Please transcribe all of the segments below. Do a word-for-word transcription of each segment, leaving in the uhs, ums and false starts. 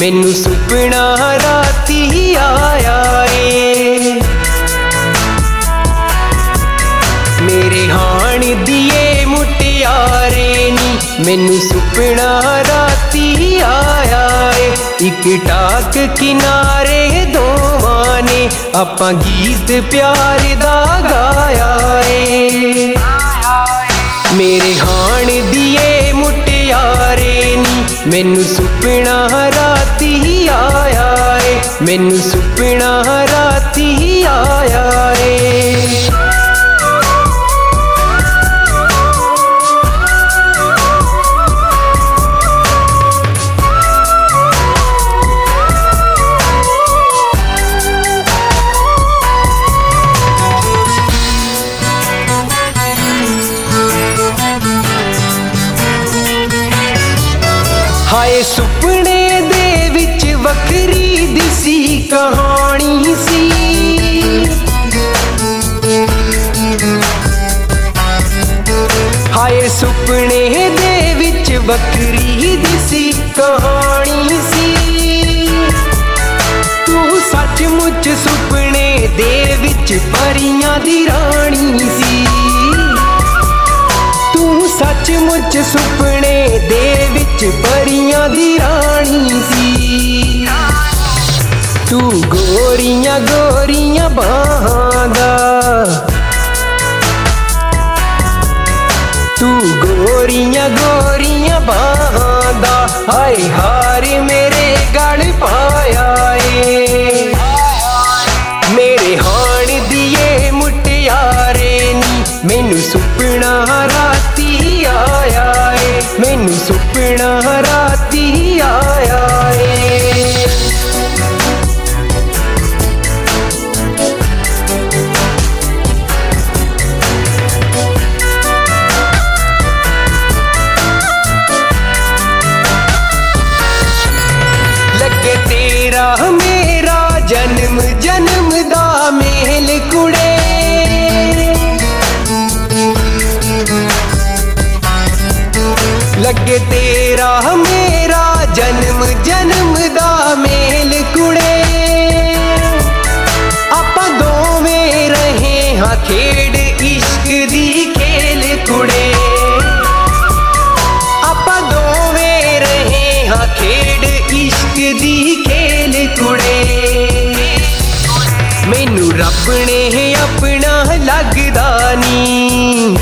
मैनू सुपना राती आया रे। मेरे हाण दिए मुटियारे नी मैनू सुपना राती आया रे। इक टाक किनारे दोवां ने आपां गीत प्यार दा गाया रे। मेरे हाण दिए मुटियारे नी मैनू सुपना राती आया रे। मैनू सुपना राती आया रे। हाय सुपने दे विच वखरी दिसी कहानी सी। हाय सुपने दे विच वखरी दिसी कहानी सी। तू सचमुच सुपने दे विच परियां दी रानी सी। तू सचमुच सुपने दे विच परियां दी रानी सी। तू गोरियां गोरियां बाहां दा तू गोरियां गोरियां बाहां दा हाय हार मेरे गल पाया ए। मेरे हाण दिए मुटियारे नी मैनू सुपना राती आया ए। मैनू सुपना राती आया ए। लगे तेरा मेरा जन्म जन्म दा मेल कुड़े। लगे तेरा मेरा जन्म जन्म दा मेल कुड़े। आपां दोवें रहे हाँ खेड़ इश्क दी खेल कुड़े। आपां दोवें रहे हाँ खेड़ इश्क दी खेल कुड़े। मैनू रब ने अपना लगदा नी।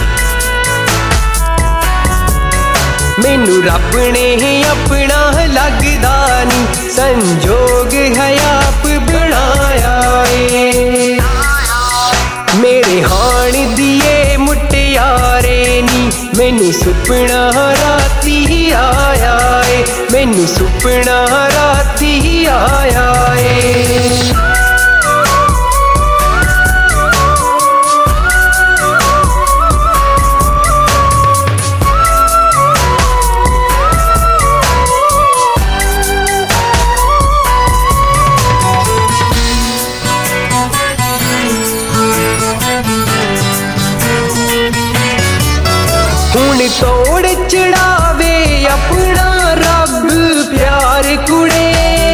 मैनू रब ने अपना लगदा नी। संजोग है आप बनाया ए। मेरे हाण दिए मुटियारे नी मैनू सुपना राती आया ए। मैनू सुपना राती आया ए। हुण तोड़ चढ़ावे अपना रब प्यार कुड़े।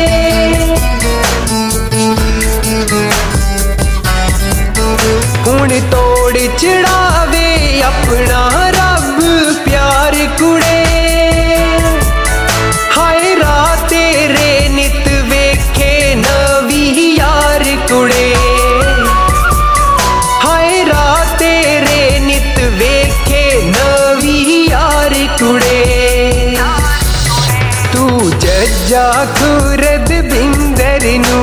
हुण तोड़ चढ़ावे अपना रब प्यार कुड़े। हाय रात तेरे नित वेखे नवी यार कुड़े। हाय रात तेरे नित वेखे नवी यार कुड़े। तू जज्जा खुरद बिंदर नू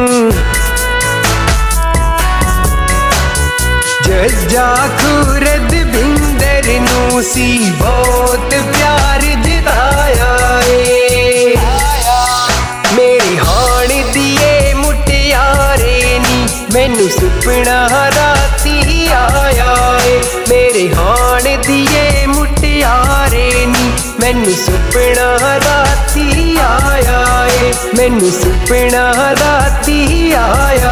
जज्जा खुरद बिंदर नू सी बहुत प्यार जताया ए। मेरे हाण दिए मुटियारे नी मैनू सुपना राती आया ए। मेरे हाण दिए मुटियारे नी मैनू सुपना राती आया ए। मैनू सुपना राती आया